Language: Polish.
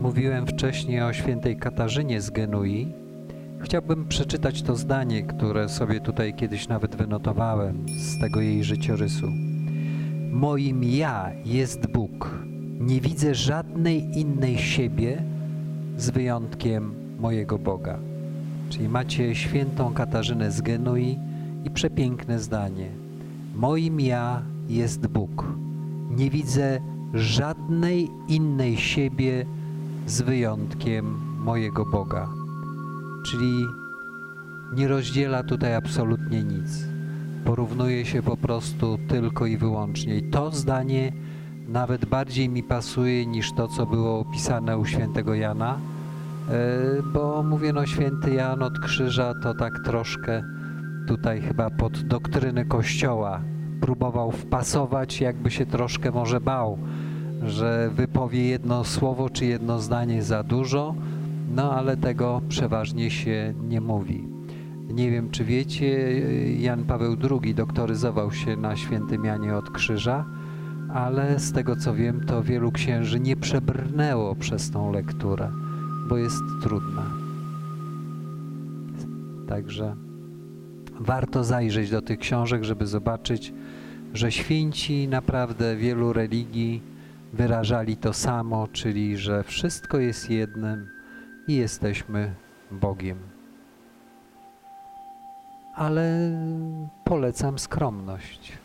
Mówiłem wcześniej o świętej Katarzynie z Genui. Chciałbym przeczytać to zdanie, które sobie tutaj kiedyś nawet wynotowałem z tego jej życiorysu. Moim ja jest Bóg. Nie widzę żadnej innej siebie z wyjątkiem mojego Boga. Czyli macie świętą Katarzynę z Genui i przepiękne zdanie. Moim ja jest Bóg. Nie widzę żadnej innej siebie z wyjątkiem mojego Boga. Czyli nie rozdziela tutaj absolutnie nic. Porównuje się po prostu tylko i wyłącznie. I to zdanie nawet bardziej mi pasuje niż to, co było opisane u świętego Jana, bo mówię, no święty Jan od krzyża to tak troszkę tutaj chyba pod doktryny Kościoła próbował wpasować, jakby się troszkę może bał, że wypowie jedno słowo czy jedno zdanie za dużo, no ale tego przeważnie się nie mówi. Nie wiem, czy wiecie, Jan Paweł II doktoryzował się na świętym Janie od krzyża, ale z tego co wiem, to wielu księży nie przebrnęło przez tą lekturę, bo jest trudna. Także warto zajrzeć do tych książek, żeby zobaczyć, że święci naprawdę wielu religii wyrażali to samo, czyli że wszystko jest jednym i jesteśmy Bogiem. Ale polecam skromność.